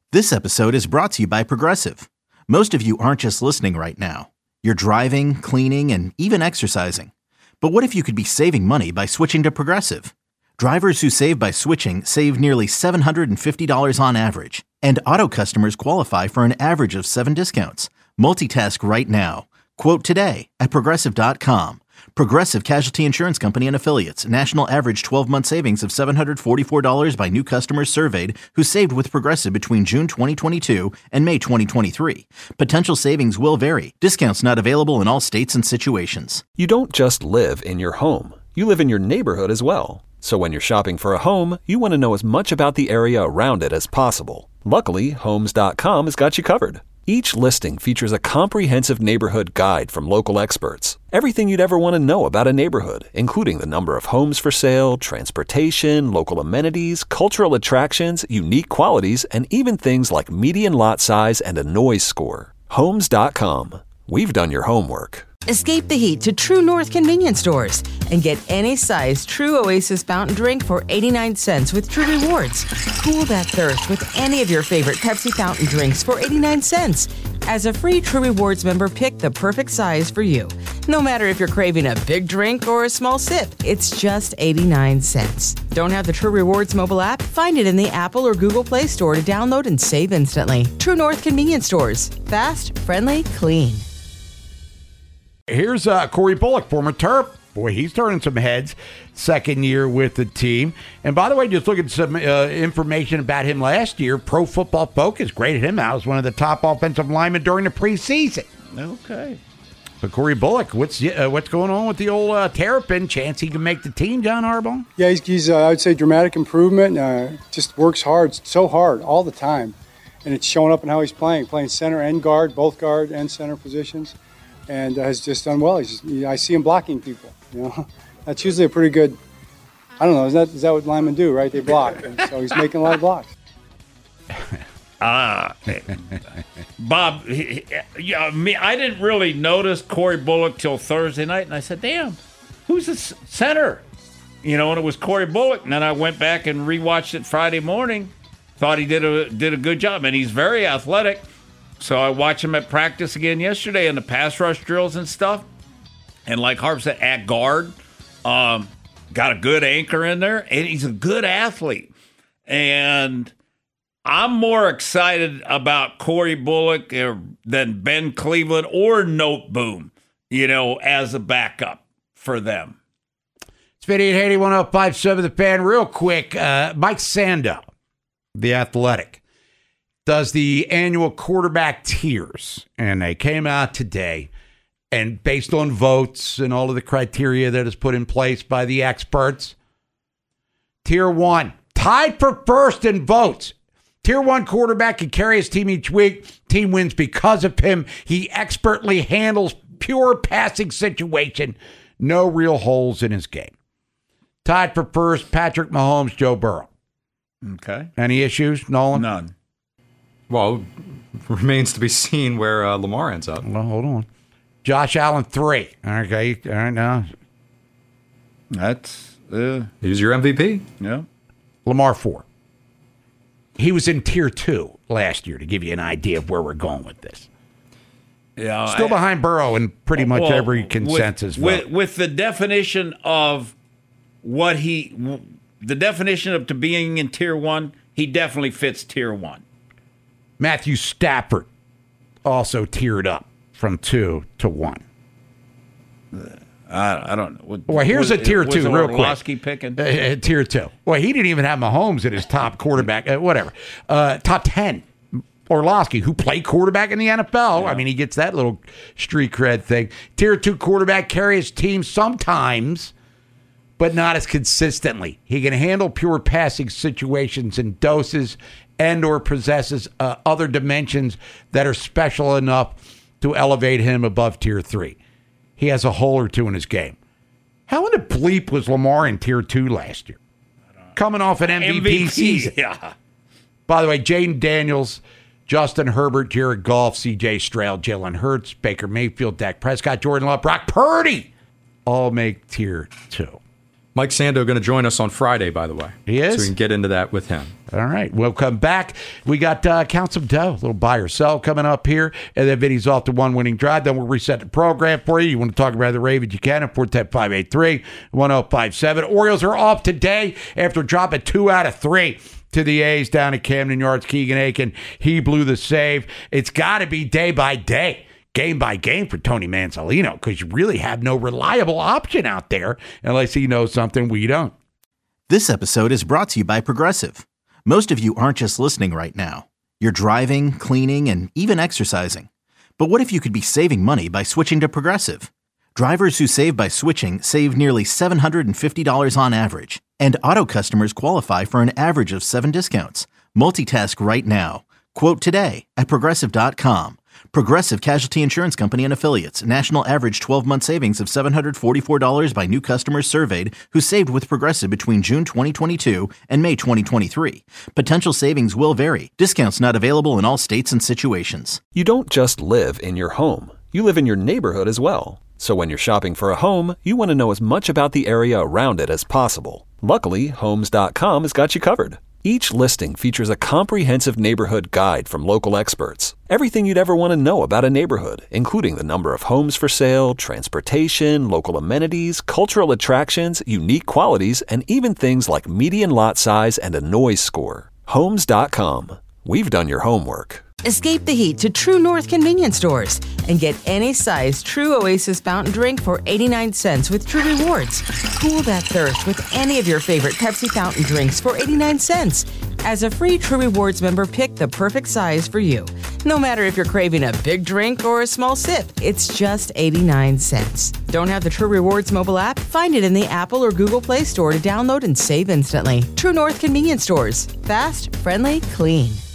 This episode is brought to you by Progressive. Most of you aren't just listening right now. You're driving, cleaning, and even exercising. But what if you could be saving money by switching to Progressive? Drivers who save by switching save nearly $750 on average. And auto customers qualify for an average of 7 discounts. Multitask right now. Quote today at Progressive.com. Progressive Casualty Insurance Company and Affiliates. National average 12-month savings of $744 by new customers surveyed who saved with Progressive between June 2022 and May 2023. Potential savings will vary. Discounts not available in all states and situations. You don't just live in your home. You live in your neighborhood as well. So when you're shopping for a home, you want to know as much about the area around it as possible. Luckily, Homes.com has got you covered. Each listing features a comprehensive neighborhood guide from local experts. Everything you'd ever want to know about a neighborhood, including the number of homes for sale, transportation, local amenities, cultural attractions, unique qualities, and even things like median lot size and a noise score. Homes.com. We've done your homework. Escape the heat to True North convenience stores and get any size True Oasis fountain drink for 89 cents with True Rewards. Cool that thirst with any of your favorite Pepsi fountain drinks for 89 cents. As a free True Rewards member, pick the perfect size for you. No matter if you're craving a big drink or a small sip, it's just 89 cents. Don't have the True Rewards mobile app? Find it in the Apple or Google Play Store to download and save instantly. True North convenience stores. Fast, friendly, clean. Here's Corey Bullock, former Terp. Boy, he's turning some heads. Second year with the team. And by the way, just look at some information about him last year. Pro Football Focus graded him out as one of the top offensive linemen during the preseason. Okay. But Corey Bullock, what's going on with the old Terrapin? Chance he can make the team, John Harbaugh? Yeah, he's I would say dramatic improvement. Just works hard, so hard all the time. And it's showing up in how he's playing center and guard, both guard and center positions. And has just done well. I see him blocking people. You know, that's usually a pretty good. I don't know. Is that what linemen do? Right? They block. And so he's making a lot of blocks. Bob, I didn't really notice Corey Bullock till Thursday night, and I said, "Damn, who's the center?" You know, and it was Corey Bullock. And then I went back and rewatched it Friday morning. Thought he did a good job, and he's very athletic. So I watched him at practice again yesterday in the pass rush drills and stuff. And like Harp said, at guard, got a good anchor in there, and he's a good athlete. And I'm more excited about Corey Bullock than Ben Cleveland or Noteboom, you know, as a backup for them. It's 5880-1057 The Fan. Real quick, Mike Sando, the Athletic, does the annual quarterback tiers, and they came out today, and based on votes and all of the criteria that is put in place by the experts, tier 1, tied for first in votes. Tier 1 quarterback can carry his team each week. Team wins because of him. He expertly handles pure passing situation. No real holes in his game. Tied for first, Patrick Mahomes, Joe Burrow. Okay. Any issues, Nolan? None. Well, remains to be seen where Lamar ends up. Well, hold on. Josh Allen, 3. Okay. All right, now. That's... He's your MVP. Yeah. Lamar, 4. He was in tier 2 last year, to give you an idea of where we're going with this. Yeah. Still behind Burrow in pretty much every consensus vote. With the definition of the definition of to being in tier 1, he definitely fits tier 1. Matthew Stafford also tiered up from 2 to 1. I don't know. Well, here's a tier 2 real quick. Picking? Tier 2. Well, he didn't even have Mahomes in his top quarterback. Whatever. Top 10. Orlovsky, who played quarterback in the NFL. Yeah. I mean, he gets that little street cred thing. Tier 2 quarterback, carries teams sometimes, but not as consistently. He can handle pure passing situations in doses and or possesses other dimensions that are special enough to elevate him above tier 3. He has a hole or two in his game. How in the bleep was Lamar in tier 2 last year? Coming off an MVP season. Yeah. By the way, Jaden Daniels, Justin Herbert, Jared Goff, C.J. Stroud, Jalen Hurts, Baker Mayfield, Dak Prescott, Jordan Love, Brock Purdy all make tier 2. Mike Sando going to join us on Friday, by the way. He is? So we can get into that with him. All right, we'll come back. We got Count Some Dough, a little buy or sell coming up here, and then Vinny's off to one winning drive. Then we'll reset the program for you. You want to talk about the Ravens, you can at 410-583-1057. Orioles are off today after dropping 2 out of 3 to the A's down at Camden Yards. Keegan Aiken, he blew the save. It's got to be day by day, game by game for Tony Manzolino, because you really have no reliable option out there unless he knows something we don't. This episode is brought to you by Progressive. Most of you aren't just listening right now. You're driving, cleaning, and even exercising. But what if you could be saving money by switching to Progressive? Drivers who save by switching save nearly $750 on average. And auto customers qualify for an average of 7 discounts. Multitask right now. Quote today at Progressive.com. Progressive Casualty Insurance Company and Affiliates. National average 12-month savings of $744 by new customers surveyed who saved with Progressive between June 2022 and May 2023. Potential savings will vary. Discounts not available in all states and situations. You don't just live in your home. You live in your neighborhood as well. So when you're shopping for a home, you want to know as much about the area around it as possible. Luckily, Homes.com has got you covered. Each listing features a comprehensive neighborhood guide from local experts. Everything you'd ever want to know about a neighborhood, including the number of homes for sale, transportation, local amenities, cultural attractions, unique qualities, and even things like median lot size and a noise score. Homes.com. We've done your homework. Escape the heat to True North convenience stores and get any size True Oasis fountain drink for 89 cents with True Rewards. Cool that thirst with any of your favorite Pepsi fountain drinks for 89 cents. As a free True Rewards member, pick the perfect size for you. No matter if you're craving a big drink or a small sip, it's just 89 cents. Don't have the True Rewards mobile app? Find it in the Apple or Google Play Store to download and save instantly. True North convenience stores. Fast, friendly, clean.